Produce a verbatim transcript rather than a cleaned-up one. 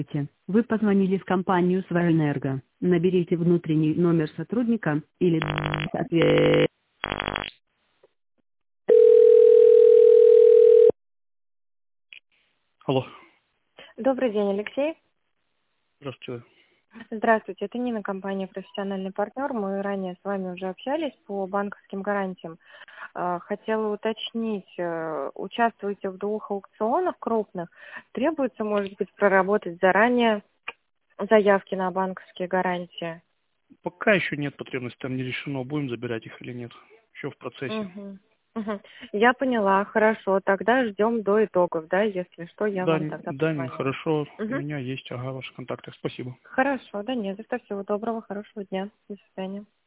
Вы позвонили в компанию Сварэнерго. Наберите внутренний номер сотрудника или ответ. Алло, Добрый день, Алексей. здравствуйте. Здравствуйте, это Нина, компания «Профессиональный партнер». Мы ранее с вами уже общались по банковским гарантиям. Э, Хотела уточнить, э, участвуете в двух аукционах крупных? Требуется, может быть, проработать заранее заявки на банковские гарантии? Пока еще нет потребности, там не решено, будем забирать их или нет. Еще в процессе. Мгм. Мгм. Я поняла, хорошо. Тогда ждем до итогов, да? Если что, я Да, вам Н- тогда да, Нин, позвоню. хорошо. У Мгм. меня есть, ага, ваши контакты. Спасибо. Хорошо, да не за что. Всего доброго, хорошего дня. До свидания.